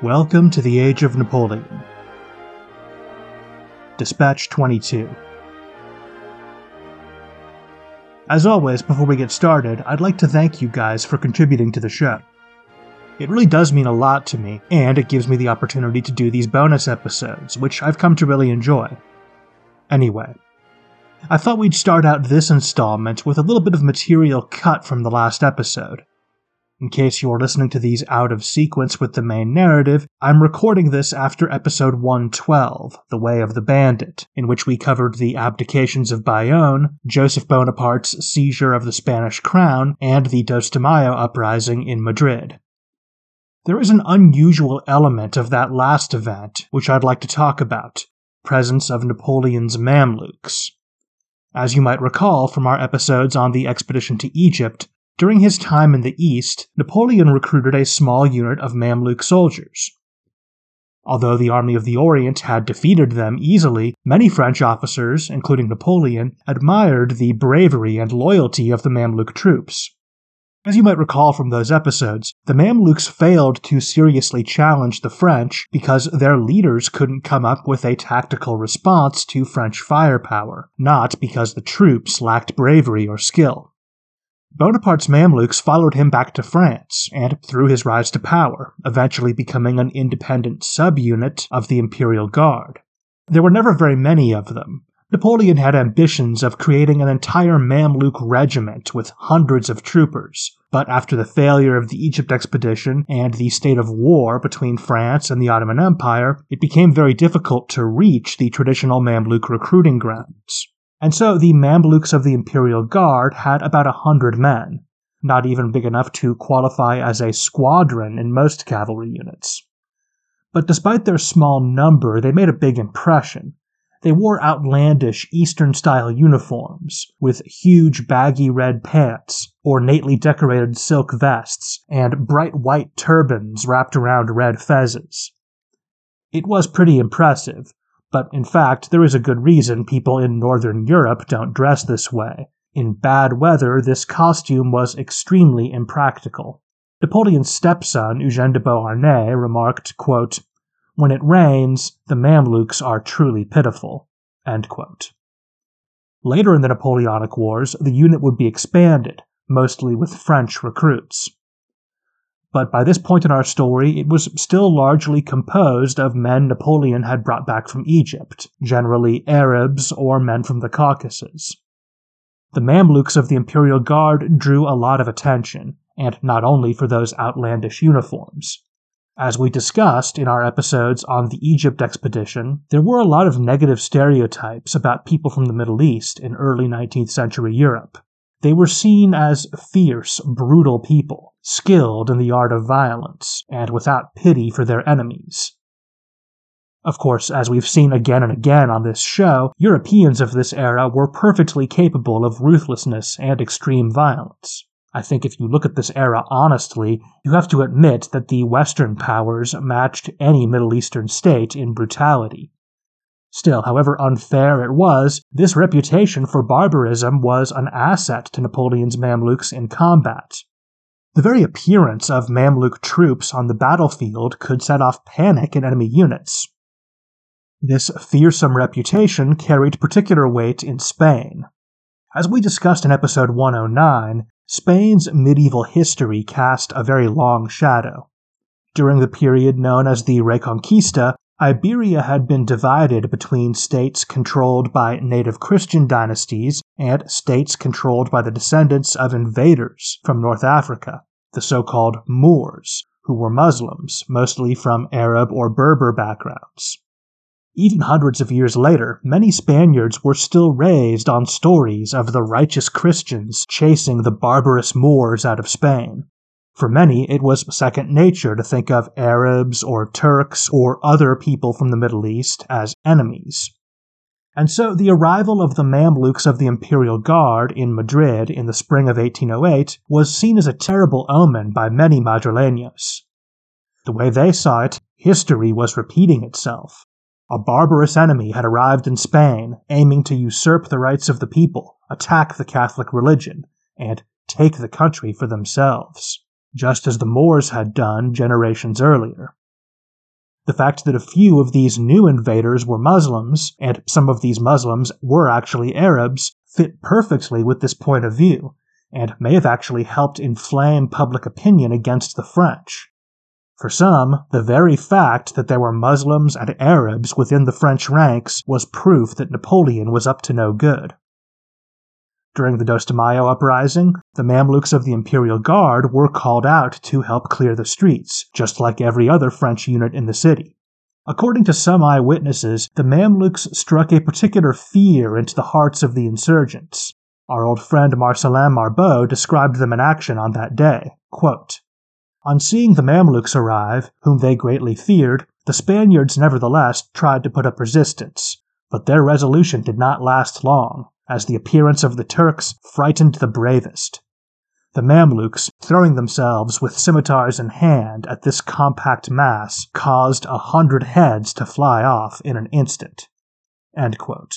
Welcome to the Age of Napoleon. Dispatch 22. As always, before we get started, I'd like to thank you guys for contributing to the show. It really does mean a lot to me, and it gives me the opportunity to do these bonus episodes, which I've come to really enjoy. Anyway, I thought we'd start out this installment with a little bit of material cut from the last episode. In case you're listening to these out of sequence with the main narrative, I'm recording this after episode 112, The Way of the Bandit, in which we covered the abdications of Bayonne, Joseph Bonaparte's seizure of the Spanish crown, and the Dos de Mayo uprising in Madrid. There is an unusual element of that last event which I'd like to talk about: presence of Napoleon's Mamluks. As you might recall from our episodes on the expedition to Egypt, during his time in the East, Napoleon recruited a small unit of Mamluk soldiers. Although the Army of the Orient had defeated them easily, many French officers, including Napoleon, admired the bravery and loyalty of the Mamluk troops. As you might recall from those episodes, the Mamluks failed to seriously challenge the French because their leaders couldn't come up with a tactical response to French firepower, not because the troops lacked bravery or skill. Bonaparte's Mamluks followed him back to France, and through his rise to power, eventually becoming an independent subunit of the Imperial Guard. There were never very many of them. Napoleon had ambitions of creating an entire Mamluk regiment with hundreds of troopers, but after the failure of the Egypt expedition and the state of war between France and the Ottoman Empire, it became very difficult to reach the traditional Mamluk recruiting grounds. And so the Mamluks of the Imperial Guard had about 100 men, not even big enough to qualify as a squadron in most cavalry units. But despite their small number, they made a big impression. They wore outlandish Eastern-style uniforms, with huge baggy red pants, ornately decorated silk vests, and bright white turbans wrapped around red fezzes. It was pretty impressive. But in fact, there is a good reason people in Northern Europe don't dress this way. In bad weather, this costume was extremely impractical. Napoleon's stepson, Eugène de Beauharnais, remarked, quote, "When it rains, the Mamluks are truly pitiful." End quote. Later in the Napoleonic Wars, the unit would be expanded, mostly with French recruits. But by this point in our story, it was still largely composed of men Napoleon had brought back from Egypt, generally Arabs or men from the Caucasus. The Mamluks of the Imperial Guard drew a lot of attention, and not only for those outlandish uniforms. As we discussed in our episodes on the Egypt expedition, there were a lot of negative stereotypes about people from the Middle East in early 19th century Europe. They were seen as fierce, brutal people, skilled in the art of violence, and without pity for their enemies. Of course, as we've seen again and again on this show, Europeans of this era were perfectly capable of ruthlessness and extreme violence. I think if you look at this era honestly, you have to admit that the Western powers matched any Middle Eastern state in brutality. Still, however unfair it was, this reputation for barbarism was an asset to Napoleon's Mamluks in combat. The very appearance of Mamluk troops on the battlefield could set off panic in enemy units. This fearsome reputation carried particular weight in Spain. As we discussed in episode 109, Spain's medieval history cast a very long shadow. During the period known as the Reconquista, Iberia had been divided between states controlled by native Christian dynasties and states controlled by the descendants of invaders from North Africa, the so-called Moors, who were Muslims, mostly from Arab or Berber backgrounds. Even hundreds of years later, many Spaniards were still raised on stories of the righteous Christians chasing the barbarous Moors out of Spain. For many, it was second nature to think of Arabs or Turks or other people from the Middle East as enemies. And so the arrival of the Mamluks of the Imperial Guard in Madrid in the spring of 1808 was seen as a terrible omen by many Madrileños. The way they saw it, history was repeating itself. A barbarous enemy had arrived in Spain, aiming to usurp the rights of the people, attack the Catholic religion, and take the country for themselves, just as the Moors had done generations earlier. The fact that a few of these new invaders were Muslims, and some of these Muslims were actually Arabs, fit perfectly with this point of view, and may have actually helped inflame public opinion against the French. For some, the very fact that there were Muslims and Arabs within the French ranks was proof that Napoleon was up to no good. During the Dos de Mayo uprising, the Mamluks of the Imperial Guard were called out to help clear the streets, just like every other French unit in the city. According to some eyewitnesses, the Mamluks struck a particular fear into the hearts of the insurgents. Our old friend Marcelin Marbeau described them in action on that day. Quote, "On seeing the Mamluks arrive, whom they greatly feared, the Spaniards nevertheless tried to put up resistance, but their resolution did not last long, as the appearance of the Turks frightened the bravest. The Mamluks, throwing themselves with scimitars in hand at this compact mass, caused 100 heads to fly off in an instant." End quote.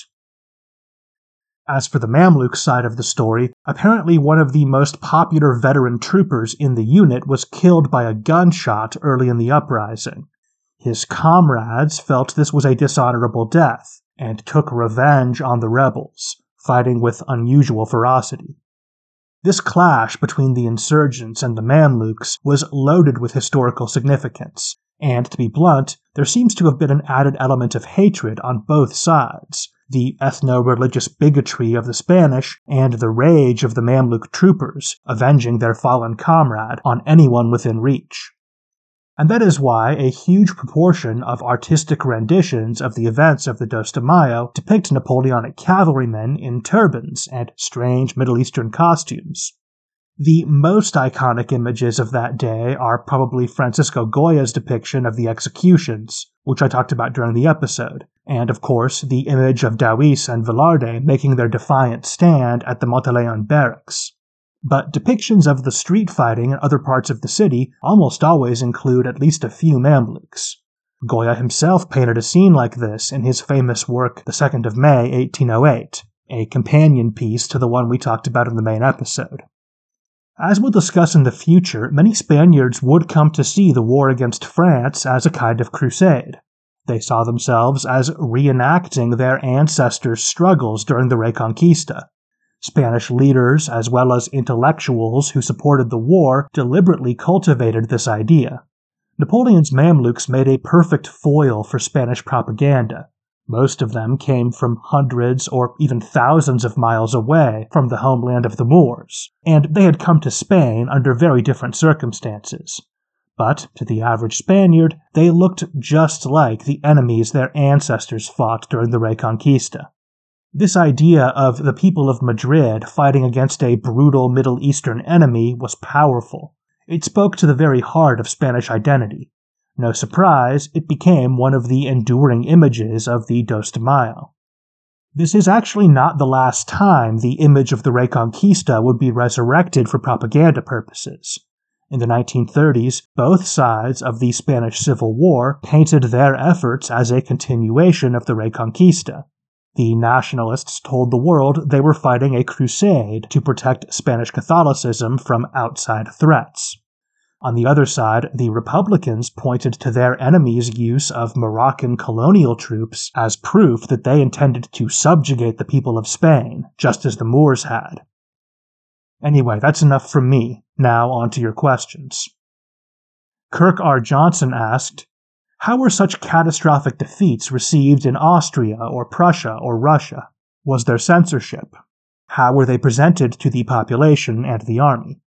As for the Mamluk side of the story, apparently one of the most popular veteran troopers in the unit was killed by a gunshot early in the uprising. His comrades felt this was a dishonorable death, and took revenge on the rebels, fighting with unusual ferocity. This clash between the insurgents and the Mamluks was loaded with historical significance, and to be blunt, there seems to have been an added element of hatred on both sides, the ethno-religious bigotry of the Spanish and the rage of the Mamluk troopers, avenging their fallen comrade on anyone within reach. And that is why a huge proportion of artistic renditions of the events of the Dos de Mayo depict Napoleonic cavalrymen in turbans and strange Middle Eastern costumes. The most iconic images of that day are probably Francisco Goya's depiction of the executions, which I talked about during the episode, and of course the image of Dauis and Velarde making their defiant stand at the Monteleon barracks. But depictions of the street fighting in other parts of the city almost always include at least a few Mamluks. Goya himself painted a scene like this in his famous work The 2nd of May, 1808, a companion piece to the one we talked about in the main episode. As we'll discuss in the future, many Spaniards would come to see the war against France as a kind of crusade. They saw themselves as reenacting their ancestors' struggles during the Reconquista. Spanish leaders, as well as intellectuals who supported the war, deliberately cultivated this idea. Napoleon's Mamluks made a perfect foil for Spanish propaganda. Most of them came from hundreds or even thousands of miles away from the homeland of the Moors, and they had come to Spain under very different circumstances. But, to the average Spaniard, they looked just like the enemies their ancestors fought during the Reconquista. This idea of the people of Madrid fighting against a brutal Middle Eastern enemy was powerful. It spoke to the very heart of Spanish identity. No surprise, it became one of the enduring images of the Dos de Mayo. This is actually not the last time the image of the Reconquista would be resurrected for propaganda purposes. In the 1930s, both sides of the Spanish Civil War painted their efforts as a continuation of the Reconquista. The nationalists told the world they were fighting a crusade to protect Spanish Catholicism from outside threats. On the other side, the Republicans pointed to their enemies' use of Moroccan colonial troops as proof that they intended to subjugate the people of Spain, just as the Moors had. Anyway, that's enough from me. Now on to your questions. Kirk R. Johnson asked, how were such catastrophic defeats received in Austria or Prussia or Russia? Was there censorship? How were they presented to the population and the army?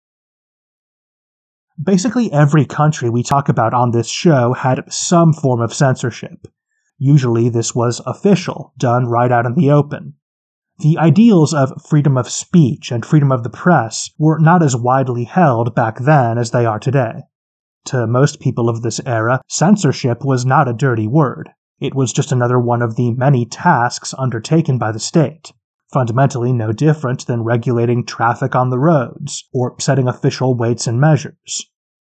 Basically every country we talk about on this show had some form of censorship. Usually this was official, done right out in the open. The ideals of freedom of speech and freedom of the press were not as widely held back then as they are today. To most people of this era, censorship was not a dirty word. It was just another one of the many tasks undertaken by the state, fundamentally no different than regulating traffic on the roads or setting official weights and measures.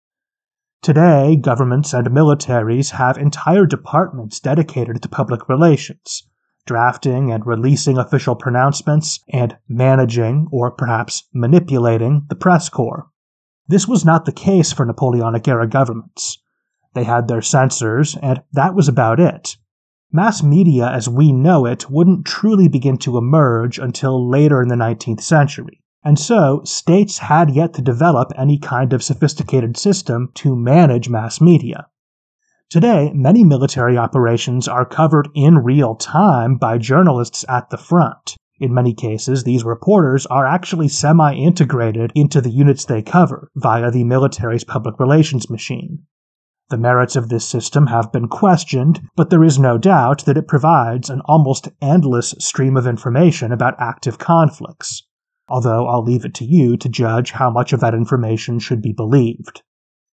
Today, governments and militaries have entire departments dedicated to public relations, drafting and releasing official pronouncements, and managing, or perhaps manipulating, the press corps. This was not the case for Napoleonic-era governments. They had their censors, and that was about it. Mass media as we know it wouldn't truly begin to emerge until later in the 19th century, and so states had yet to develop any kind of sophisticated system to manage mass media. Today, many military operations are covered in real time by journalists at the front. In many cases, these reporters are actually semi-integrated into the units they cover via the military's public relations machine. The merits of this system have been questioned, but there is no doubt that it provides an almost endless stream of information about active conflicts, although I'll leave it to you to judge how much of that information should be believed.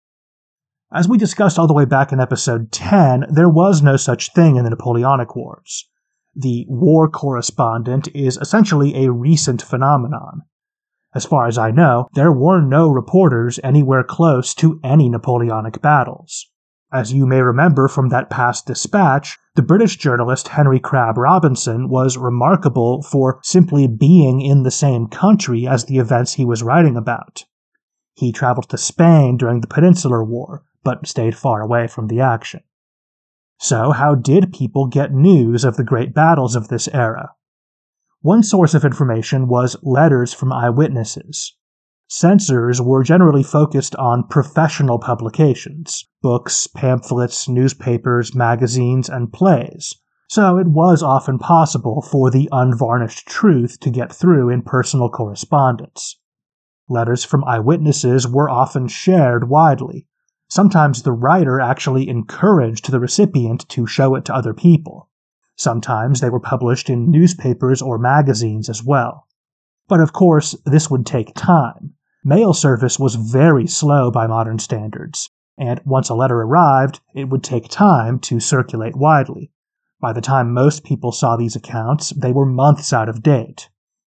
As we discussed all the way back in episode 10, there was no such thing in the Napoleonic Wars. The war correspondent is essentially a recent phenomenon. As far as I know, there were no reporters anywhere close to any Napoleonic battles. As you may remember from that past dispatch, the British journalist Henry Crabb Robinson was remarkable for simply being in the same country as the events he was writing about. He traveled to Spain during the Peninsular War, but stayed far away from the action. So how did people get news of the great battles of this era? One source of information was letters from eyewitnesses. Censors were generally focused on professional publications, books, pamphlets, newspapers, magazines, and plays, so it was often possible for the unvarnished truth to get through in personal correspondence. Letters from eyewitnesses were often shared widely. Sometimes the writer actually encouraged the recipient to show it to other people. Sometimes they were published in newspapers or magazines as well. But of course, this would take time. Mail service was very slow by modern standards, and once a letter arrived, it would take time to circulate widely. By the time most people saw these accounts, they were months out of date.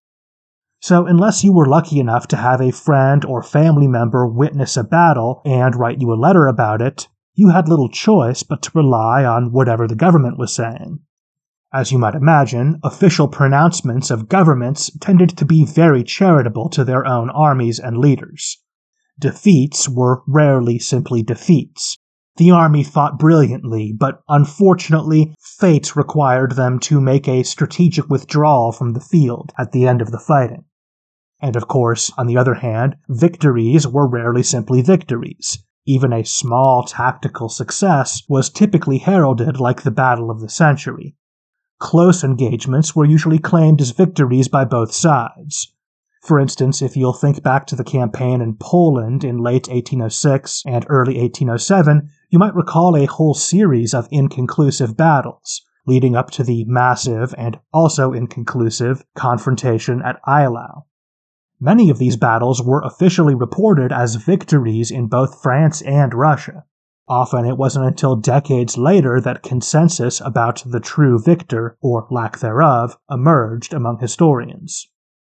So unless you were lucky enough to have a friend or family member witness a battle and write you a letter about it, you had little choice but to rely on whatever the government was saying. As you might imagine, official pronouncements of governments tended to be very charitable to their own armies and leaders. Defeats were rarely simply defeats. The army fought brilliantly, but unfortunately, fate required them to make a strategic withdrawal from the field at the end of the fighting. And of course, on the other hand, victories were rarely simply victories. Even a small tactical success was typically heralded like the battle of the century. Close engagements were usually claimed as victories by both sides. For instance, if you'll think back to the campaign in Poland in late 1806 and early 1807, you might recall a whole series of inconclusive battles, leading up to the massive and also inconclusive confrontation at Eylau. Many of these battles were officially reported as victories in both France and Russia. Often it wasn't until decades later that consensus about the true victor, or lack thereof, emerged among historians.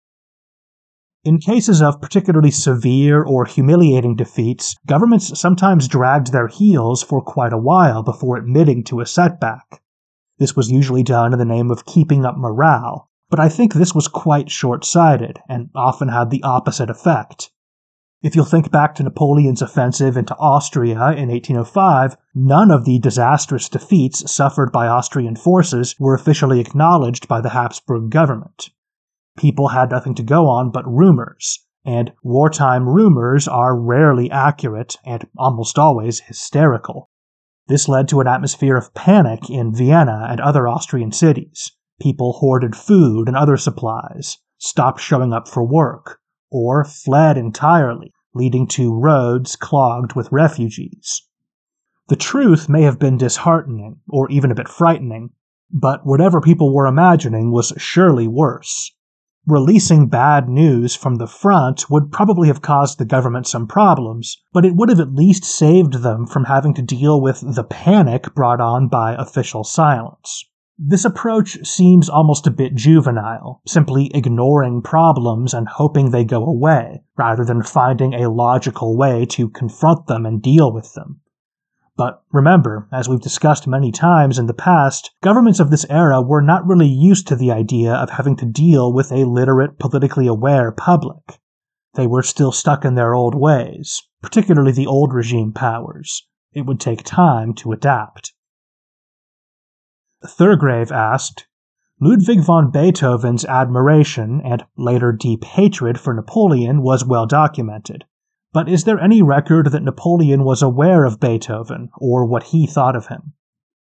In cases of particularly severe or humiliating defeats, governments sometimes dragged their heels for quite a while before admitting to a setback. This was usually done in the name of keeping up morale, but I think this was quite short-sighted and often had the opposite effect. If you'll think back to Napoleon's offensive into Austria in 1805, none of the disastrous defeats suffered by Austrian forces were officially acknowledged by the Habsburg government. People had nothing to go on but rumors, and wartime rumors are rarely accurate and almost always hysterical. This led to an atmosphere of panic in Vienna and other Austrian cities. People hoarded food and other supplies, stopped showing up for work, or fled entirely, leading to roads clogged with refugees. The truth may have been disheartening, or even a bit frightening, but whatever people were imagining was surely worse. Releasing bad news from the front would probably have caused the government some problems, but it would have at least saved them from having to deal with the panic brought on by official silence. This approach seems almost a bit juvenile, simply ignoring problems and hoping they go away, rather than finding a logical way to confront them and deal with them. But remember, as we've discussed many times in the past, governments of this era were not really used to the idea of having to deal with a literate, politically aware public. They were still stuck in their old ways, particularly the old regime powers. It would take time to adapt. Thurgrave asked, Ludwig von Beethoven's admiration and later deep hatred for Napoleon was well documented. But is there any record that Napoleon was aware of Beethoven, or what he thought of him?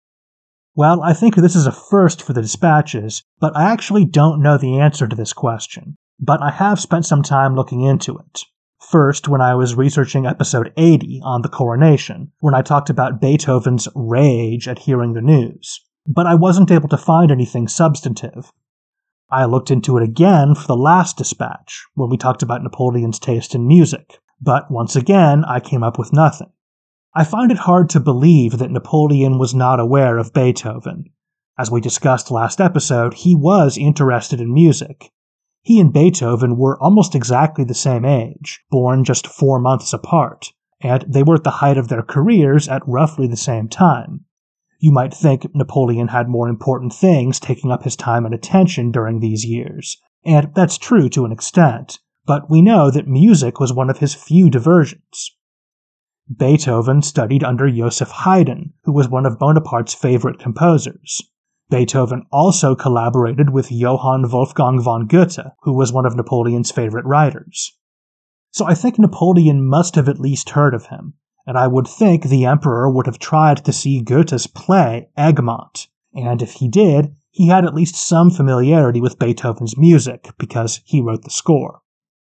Well, I think this is a first for the dispatches, but I actually don't know the answer to this question. But I have spent some time looking into it. First, when I was researching episode 80 on the coronation, when I talked about Beethoven's rage at hearing the news. But I wasn't able to find anything substantive. I looked into it again for the last dispatch, when we talked about Napoleon's taste in music, but once again I came up with nothing. I find it hard to believe that Napoleon was not aware of Beethoven. As we discussed last episode, he was interested in music. He and Beethoven were almost exactly the same age, born just 4 months apart, and they were at the height of their careers at roughly the same time. You might think Napoleon had more important things taking up his time and attention during these years, and that's true to an extent, but we know that music was one of his few diversions. Beethoven studied under Joseph Haydn, who was one of Bonaparte's favorite composers. Beethoven also collaborated with Johann Wolfgang von Goethe, who was one of Napoleon's favorite writers. So I think Napoleon must have at least heard of him, and I would think the emperor would have tried to see Goethe's play Egmont, and if he did, he had at least some familiarity with Beethoven's music, because he wrote the score.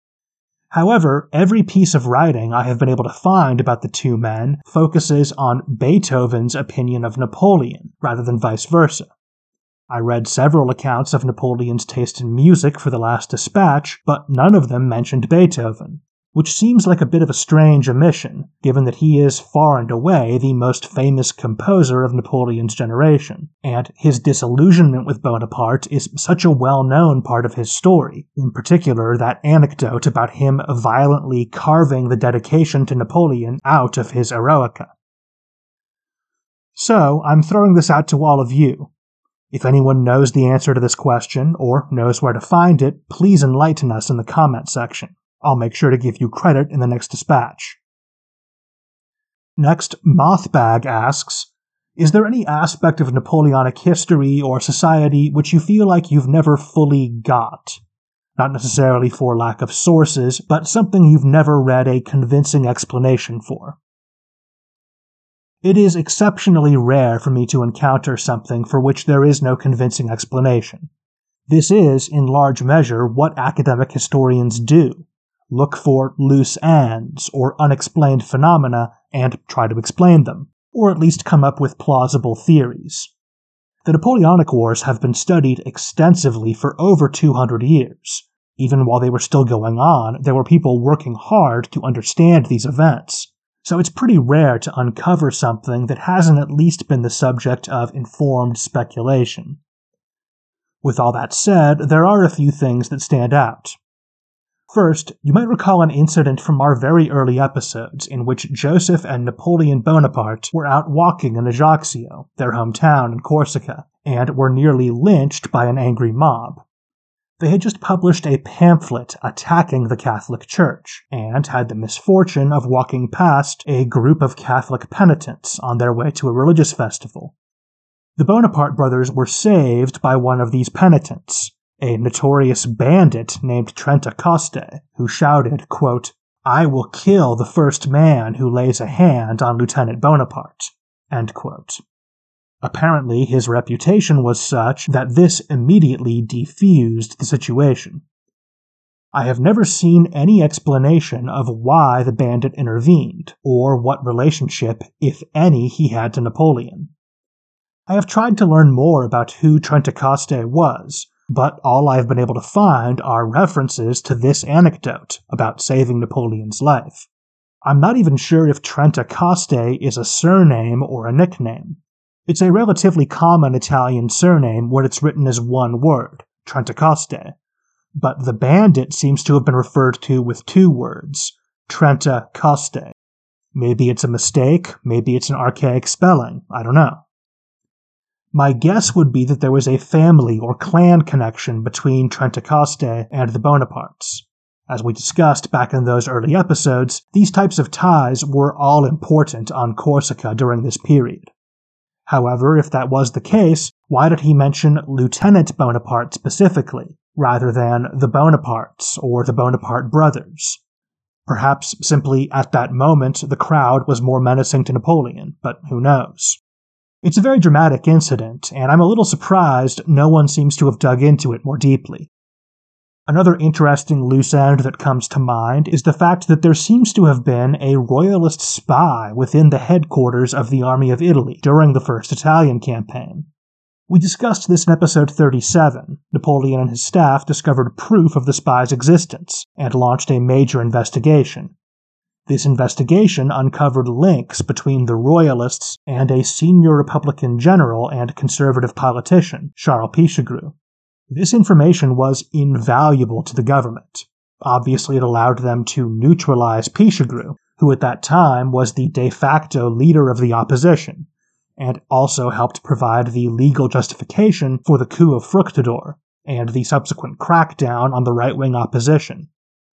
However, every piece of writing I have been able to find about the two men focuses on Beethoven's opinion of Napoleon, rather than vice versa. I read several accounts of Napoleon's taste in music for the last dispatch, but none of them mentioned Beethoven, which seems like a bit of a strange omission, given that he is far and away the most famous composer of Napoleon's generation, and his disillusionment with Bonaparte is such a well-known part of his story, in particular that anecdote about him violently carving the dedication to Napoleon out of his Eroica. So, I'm throwing this out to all of you. If anyone knows the answer to this question, or knows where to find it, please enlighten us in the comment section. I'll make sure to give you credit in the next dispatch. Next, Mothbag asks, is there any aspect of Napoleonic history or society which you feel like you've never fully got? Not necessarily for lack of sources, but something you've never read a convincing explanation for. It is exceptionally rare for me to encounter something for which there is no convincing explanation. This is, in large measure, what academic historians do. Look for loose ends or unexplained phenomena and try to explain them, or at least come up with plausible theories. The Napoleonic Wars have been studied extensively for over 200 years. Even while they were still going on, there were people working hard to understand these events. So it's pretty rare to uncover something that hasn't at least been the subject of informed speculation. With all that said, there are a few things that stand out. First, you might recall an incident from our very early episodes in which Joseph and Napoleon Bonaparte were out walking in Ajaccio, their hometown in Corsica, and were nearly lynched by an angry mob. They had just published a pamphlet attacking the Catholic Church, and had the misfortune of walking past a group of Catholic penitents on their way to a religious festival. The Bonaparte brothers were saved by one of these penitents, a notorious bandit named Trenta Coste, who shouted, quote, "I will kill the first man who lays a hand on Lieutenant Bonaparte," end quote. Apparently, his reputation was such that this immediately defused the situation. I have never seen any explanation of why the bandit intervened, or what relationship, if any, he had to Napoleon. I have tried to learn more about who Trenta Coste was, but all I have been able to find are references to this anecdote about saving Napoleon's life. I'm not even sure if Trenta Coste is a surname or a nickname. It's a relatively common Italian surname when it's written as one word, Trenta Coste, but the bandit seems to have been referred to with two words, Trenta Coste. Maybe it's a mistake, maybe it's an archaic spelling, I don't know. My guess would be that there was a family or clan connection between Trenta Coste and the Bonapartes. As we discussed back in those early episodes, these types of ties were all important on Corsica during this period. However, if that was the case, why did he mention Lieutenant Bonaparte specifically, rather than the Bonapartes or the Bonaparte brothers? Perhaps simply at that moment the crowd was more menacing to Napoleon, but who knows? It's a very dramatic incident, and I'm a little surprised no one seems to have dug into it more deeply. Another interesting loose end that comes to mind is the fact that there seems to have been a royalist spy within the headquarters of the Army of Italy during the First Italian Campaign. We discussed this in episode 37. Napoleon and his staff discovered proof of the spy's existence and launched a major investigation. This investigation uncovered links between the royalists and a senior Republican general and conservative politician, Charles Pichegru. This information was invaluable to the government. Obviously, it allowed them to neutralize Pichegru, who at that time was the de facto leader of the opposition, and also helped provide the legal justification for the coup of Fructidor and the subsequent crackdown on the right-wing opposition.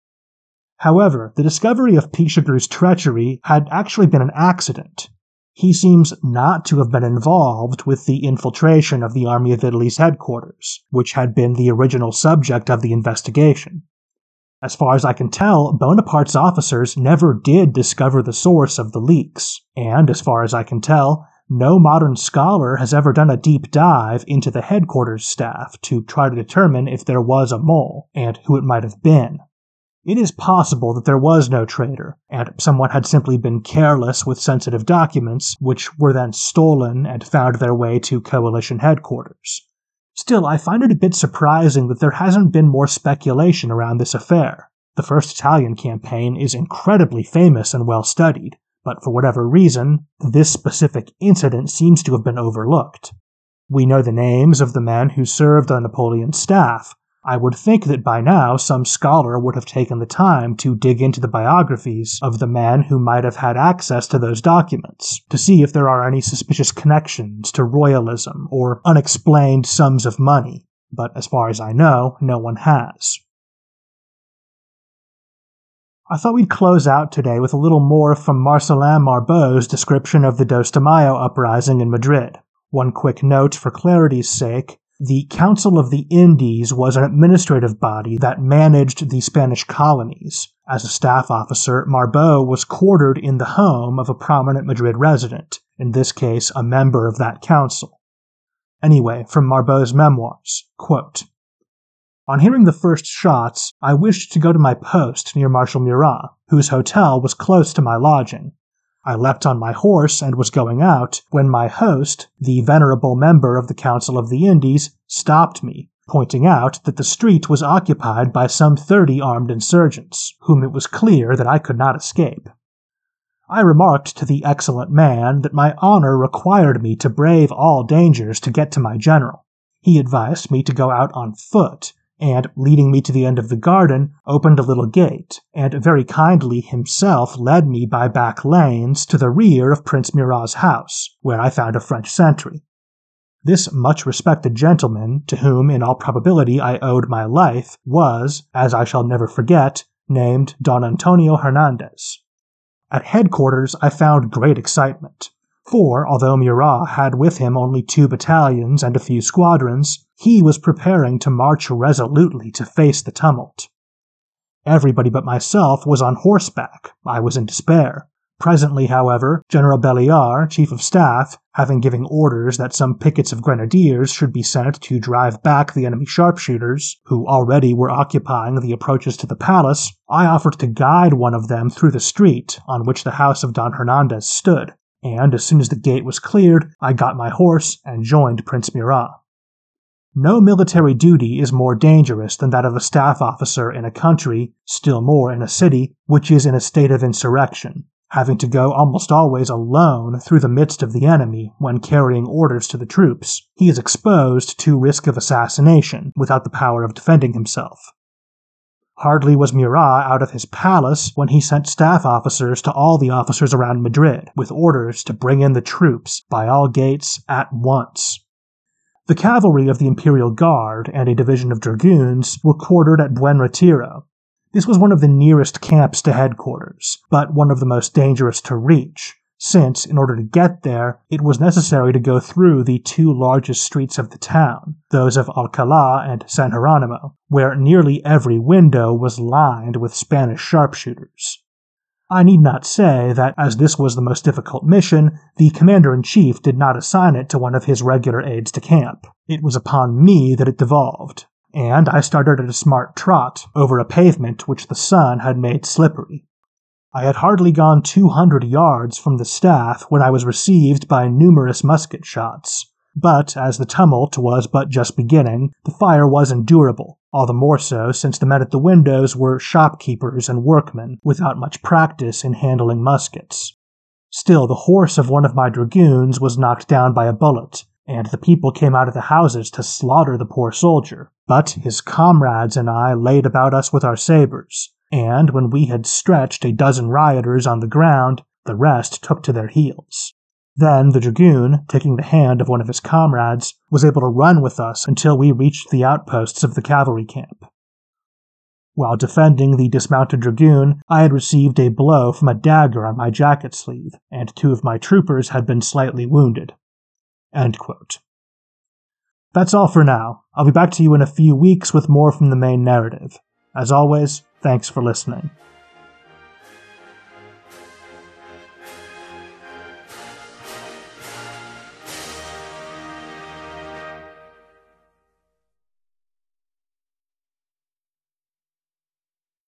However, the discovery of Pichegru's treachery had actually been an accident. He seems not to have been involved with the infiltration of the Army of Italy's headquarters, which had been the original subject of the investigation. As far as I can tell, Bonaparte's officers never did discover the source of the leaks, and as far as I can tell, no modern scholar has ever done a deep dive into the headquarters staff to try to determine if there was a mole, and who it might have been. It is possible that there was no traitor, and someone had simply been careless with sensitive documents, which were then stolen and found their way to coalition headquarters. Still, I find it a bit surprising that there hasn't been more speculation around this affair. The First Italian Campaign is incredibly famous and well studied, but for whatever reason, this specific incident seems to have been overlooked. We know the names of the men who served on Napoleon's staff. I would think that by now some scholar would have taken the time to dig into the biographies of the men who might have had access to those documents, to see if there are any suspicious connections to royalism or unexplained sums of money, but as far as I know, no one has. I thought we'd close out today with a little more from Marcelin Marbeau's description of the Dos de Mayo uprising in Madrid. One quick note for clarity's sake. The Council of the Indies was an administrative body that managed the Spanish colonies. As a staff officer, Marbeau was quartered in the home of a prominent Madrid resident, in this case a member of that council. Anyway, from Marbeau's memoirs, quote, "On hearing the first shots, I wished to go to my post near Marshal Murat, whose hotel was close to my lodging. I leapt on my horse and was going out, when my host, the venerable member of the Council of the Indies, stopped me, pointing out that the street was occupied by some 30 armed insurgents, whom it was clear that I could not escape. I remarked to the excellent man that my honor required me to brave all dangers to get to my general. He advised me to go out on foot, and, leading me to the end of the garden, opened a little gate, and very kindly himself led me by back lanes to the rear of Prince Murat's house, where I found a French sentry. This much-respected gentleman, to whom in all probability I owed my life, was, as I shall never forget, named Don Antonio Hernandez. At headquarters I found great excitement. For, although Murat had with him only 2 battalions and a few squadrons, he was preparing to march resolutely to face the tumult. Everybody but myself was on horseback. I was in despair. Presently, however, General Belliard, Chief of Staff, having given orders that some pickets of grenadiers should be sent to drive back the enemy sharpshooters, who already were occupying the approaches to the palace, I offered to guide one of them through the street on which the house of Don Hernandez stood, and as soon as the gate was cleared, I got my horse and joined Prince Murat. No military duty is more dangerous than that of a staff officer in a country, still more in a city, which is in a state of insurrection, having to go almost always alone through the midst of the enemy when carrying orders to the troops. He is exposed to risk of assassination without the power of defending himself. Hardly was Murat out of his palace when he sent staff officers to all the officers around Madrid, with orders to bring in the troops by all gates at once. The cavalry of the Imperial Guard and a division of dragoons were quartered at Buen Retiro. This was one of the nearest camps to headquarters, but one of the most dangerous to reach, since, in order to get there, it was necessary to go through the two largest streets of the town, those of Alcalá and San Jerónimo, where nearly every window was lined with Spanish sharpshooters. I need not say that, as this was the most difficult mission, the commander-in-chief did not assign it to one of his regular aides-de-camp. It was upon me that it devolved, and I started at a smart trot over a pavement which the sun had made slippery. I had hardly gone 200 yards from the staff when I was received by numerous musket shots. But as the tumult was but just beginning, the fire was endurable, all the more so since the men at the windows were shopkeepers and workmen without much practice in handling muskets. Still, the horse of one of my dragoons was knocked down by a bullet, and the people came out of the houses to slaughter the poor soldier, but his comrades and I laid about us with our sabers, and when we had stretched a dozen rioters on the ground, the rest took to their heels. Then the dragoon, taking the hand of one of his comrades, was able to run with us until we reached the outposts of the cavalry camp. While defending the dismounted dragoon, I had received a blow from a dagger on my jacket sleeve, and 2 of my troopers had been slightly wounded. End quote. That's all for now. I'll be back to you in a few weeks with more from the main narrative. As always, thanks for listening.